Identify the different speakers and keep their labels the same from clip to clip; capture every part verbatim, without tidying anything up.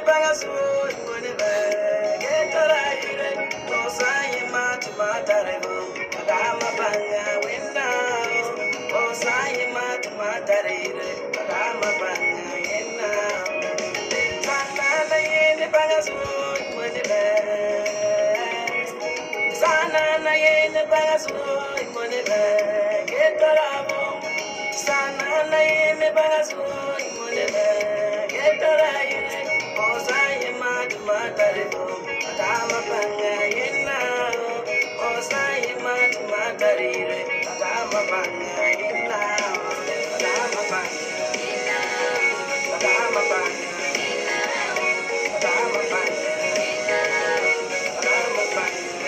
Speaker 1: bagasu money bag get right no sai mat matarego adama banga winna o sai mat matarego adama banga winna sana na yene bagasu money bag sana na yene bagasu money bag get right sana na yene bagasu money bag get right o sai mat matarego adama banga winna o sai mat matarego adama banga winna adama banga adama banga adama banga adama banga.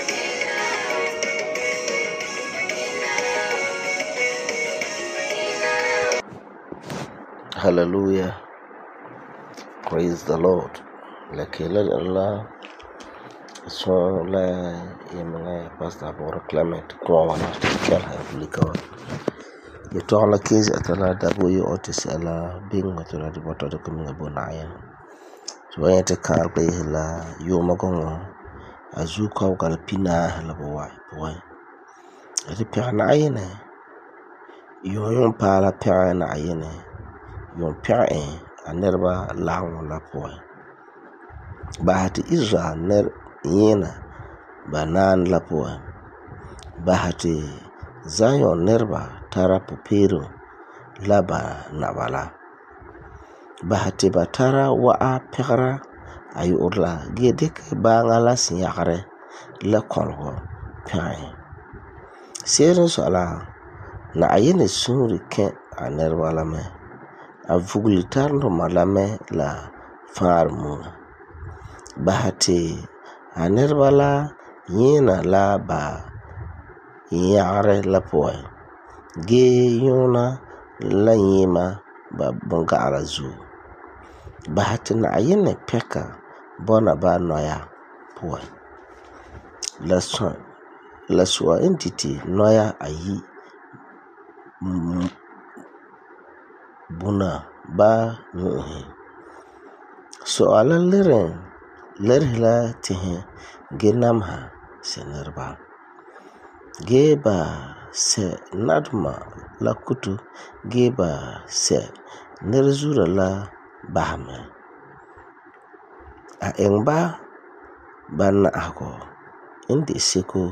Speaker 2: Hallelujah. Praise the Lord. Lakini Allah so la yemanga Pastor Bora Clement kwa wana tikal hablika. Yeto la kizi atala dabu yo otis ala bing atala di bota de kuminga bonaya. So yete kar pe la yo magongo azuka ukal pina la boy boy. Ati pia na ayene. Yo yon pala pia na ayene. Yon pia e anerba lawo la boy. Bahati Israel ner yena banan la boy. Bahati Zion nerba tara pupiru laba nabala. Bahati batara waa pekara ayu urla gedik bangala sinyakare la kolgo pyae. Sere sola na ayene suri ke anerba lame a vuglitarno malame la farmu. Bahati anerba la yena la ba yare la poe ge yona la yima ba bonga arazu. Bahati na ayene peka bona ba noya poe la son la sua entity noya ayi m- buna ba nuhi. So ala liren lirhila tihe genamha senerba geba se nadma la kutu geba se nerzura la bahme a engba banna ako indi seko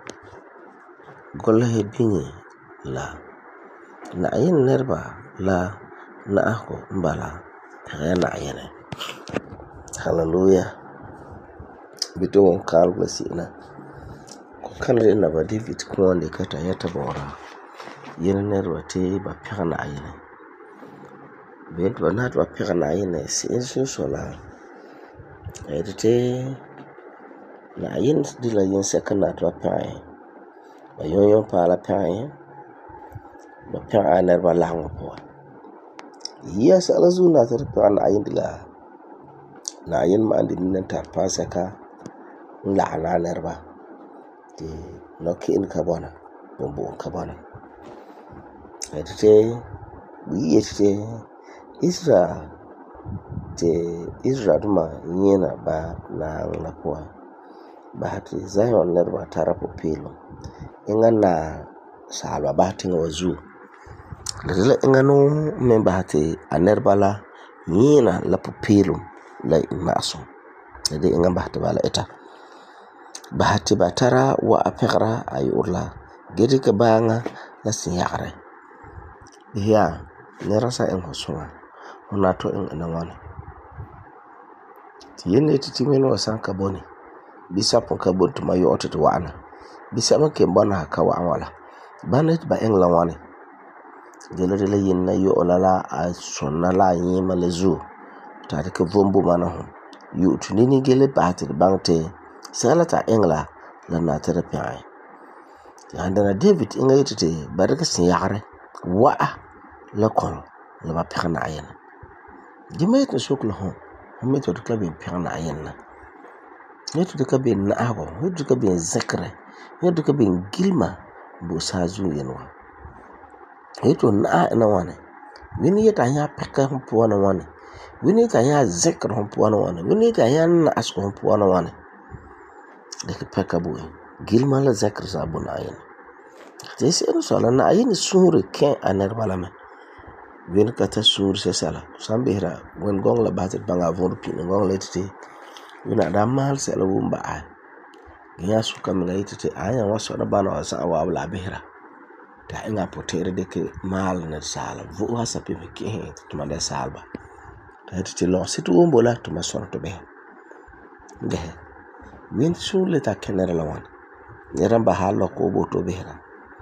Speaker 2: golhe bingi la na ayin nerba la na ako mbala kaya na ayene. Hallelujah. Bito won kal blessina ko kanre na ba David ko wonde kata yata bora yene nerwa te ba pigana ayene bet ba nat ba pigana ayene si insu sola edite na ayin dila yin sekana to pae ba yoyo pala pae ba pae nerba lango po yes alazuna tar pigana ayin dila na ayin ma andi minan tar pasaka la na nerba ti noki in kabona bombo kabona edite bi yete Israel te Israel ma yena ba na la po bahati Zion nerba tarapo pilo ingana salwa bahati wazu lele ingano men bahati anerba la yena la pupilo la imaso ede ingan bahati bala eta bahati batara wa apekra ay urla gedi ka banga la sinyare ya nerasa en hosuma onato en enamane tiyene titimeno sanka boni bisa pon ka bontu mayo ototo wana bisa make mbona ka wa wala banet ba en lawane gelere le yin na yo olala a sonala yima lezu tare ka vombu mana ho yu tunini gele bahati bangte salata engla la na therapy ai andana David inga yitete baraka sinyare wa la kon la ba pekana ayena dimayet na sokla ho hometo de klabe pekana ayena neto de kabe na ago neto de kabe zakre neto de kabe gilma bo sazu yenwa neto na na wane wini yeta nya pekka po na wane Wini ka ya zekr hon puana wana. Wini ka ya na asko hon puana wana. Deke peka boy. Gilma la zekr sa buna ayin. Jesi eno sala na ayin suri ken aner balame. Wini ka ta suri se sala. Sambira wen gong la batit banga voru pin gong la titi. Wina da mal se la wumba ay. Gya suka mga ititi aya waso na bana wasa awabla bihra. Ta inga potere deke mal na sala. Vu hasa pipi kihe tumande salba. Ta titi lo situ wumbola tumasona to behe. Gehe. Win sule ta kenera lawan. Nyeran bahalo ko boto bihra.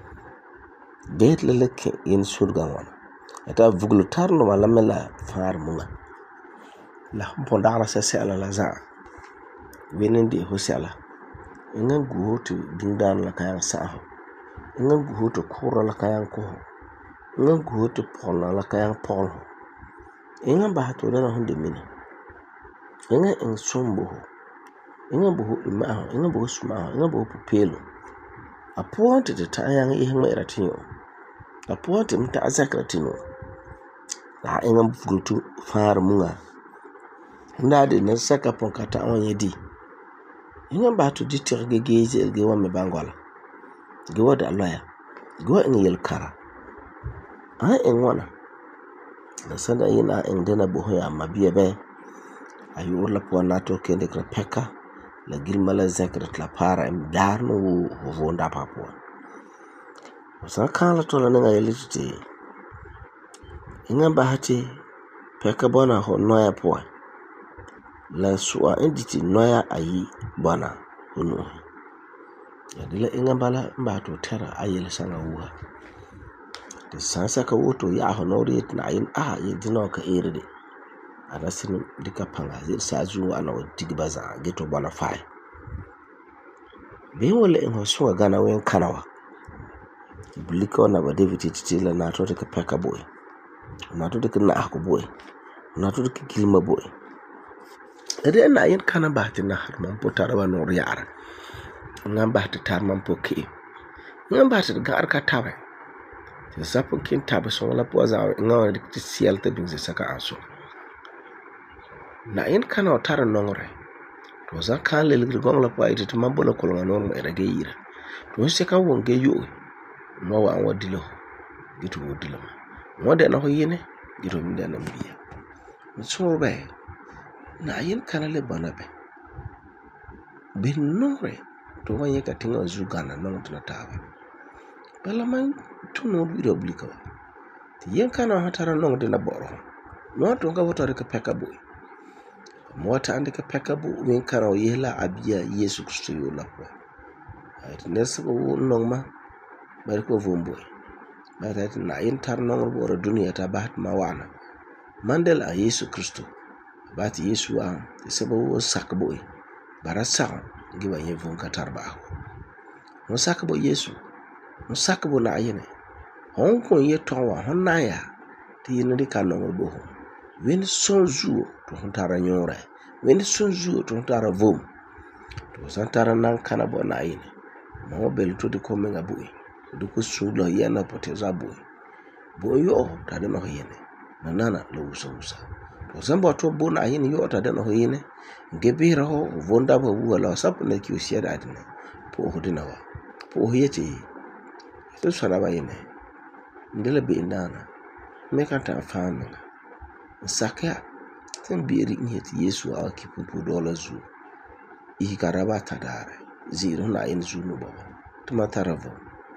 Speaker 2: Bet leleke yin surga wana. Eta vuglu tarno malamela far munga. La mpondara se sela la za. Winindi husela. Ingan guhotu dingdan la kayang saho. Ingan guhotu kura la kayang koho. Ingan guhotu pona la kayang polho. Ingan bahato dana hundi mini. Ingan ing sumbuho. Ingan buhu imaho. Ingan buhu sumaho. Ingan buhu pupelo. Apuante te tayang ihang mairatinyo. Apuante mta azakratino. La ingan vuglutu far munga. Ndade na saka ponkata onye di. Ingan bahato di tirge geze elgewa me bangola. Gewa da loya. Gewa ing yel kara. Aha ing wana. Na sanda ina ing dena buho ya mabiya be. Ayu urla puwa nato kende kra peka. La gilma la zekret la para im darno wu hovonda papuwa. Wasa kala tola nenga yelitite. Ingan bahati peka bona ho noya puwa. La suwa inditi noya ayi bona hunu. Yadila ingan bala mbato tera ayel sanga wuha. De sansa ka woto ya honori et na ayin ah yedino ka erede. Adasin dika panga zir sazu ana wadi baza geto bona fai. Be wala inho suwa gana wen kanawa. Buliko na ba David titila na to dika peka boy. Na to dika na ako boy. Na to dika gilma boy. Ede na ayin kana bahati na harman potara wa nor yara. Ngam bahati tarman poke. Ngam bahati ga arka tawe. Zapo kin tabe so la poza ngam dikti sialta binze saka aso. Na in kana otara nongre. To za kan le gong la pa ite mambo la kolonga non mo erage yira. To se ka wonge yo. Mo wa an wadilo. Gitu wadilo. Mo de na ho yene. Gitu mi de na mbiya. So be. Na in kana le banabe. Ben nongre. To wanye ka tinga zugana non tuna tawe. Bala man tuno video blika wa. Ti yen kana hatara nong de na boro. Mo to nga wotare ka peka boy. Mwata andika peka bu wen kana yela abia Yesu Kristo yo la po. Ait nesa ko nong ma bari ko vomboy. Bari na yin tar nong boro dunia ta bahat mawana. Mandel a Yesu Kristo. Bati Yesu a sebo wo sakboy. Bara sa giba ye von katar ba. Mo sakbo Yesu. Mo sakbo na yene. Hon ko ye tonwa hon na ya. Ti yin di kanong bo. Wen sonzu to huntara nyore. Wen sonzu to huntara vom. To santara nan kana bo na yene. Mo bel to di komenga boy. Du ko sulo yana poteza boy. Boy yo ta de no yene. Nanana lo usa usa. To sambo to bo na yene yo ta de no yene. Gebira ho vonda bo wala sap na ki usia da adina. Po ho dinawa. Po ho yete. To sara ba yene. Ndele be ndana. Me kan ta fami. Saka tan biri nyeti Yesu a kipupu dola zu i karaba tadare zero na in zu no baba tuma taravo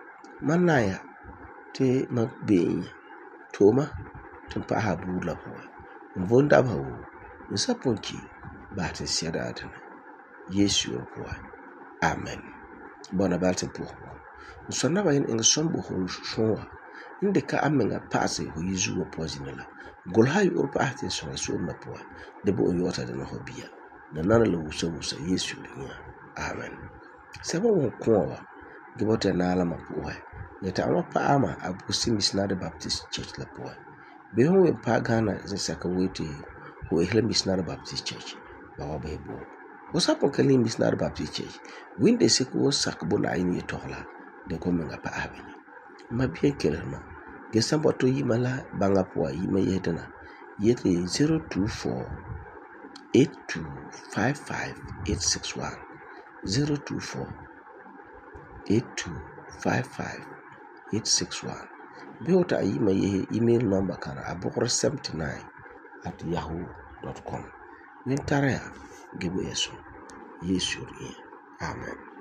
Speaker 2: manaya te magbe toma tumpa habu la po mvonda bawo nsaponki ba te siada atana Yesu ko amen bona balte po nsonna ba yin ngombo ho shwa inde ka amenga pase ho yizu opozinala golhay urpa ahte so so na po de bo yota de no hobia na nana lo wusa wusa Yesu linya amen sabo won kowa gibota na ala mapo ya ta ama pa ama abusi missionary baptist church la po be ho we pa Ghana ze saka wete ho ehla missionary baptist church ba wa be bo o sapo kali missionary baptist church winde se ko sakbo na yin yetohla de ko menga pa abini ma bien kelma gesambo to yimala banga po yima yedana yɛte zero two four eight two five five eight six one zero two four eight two five five eight six one. Bewta ayima ye email number kana abokor seventy-nine at yahoo dot com. Wintarea gibu yesu. Yesu. Amen.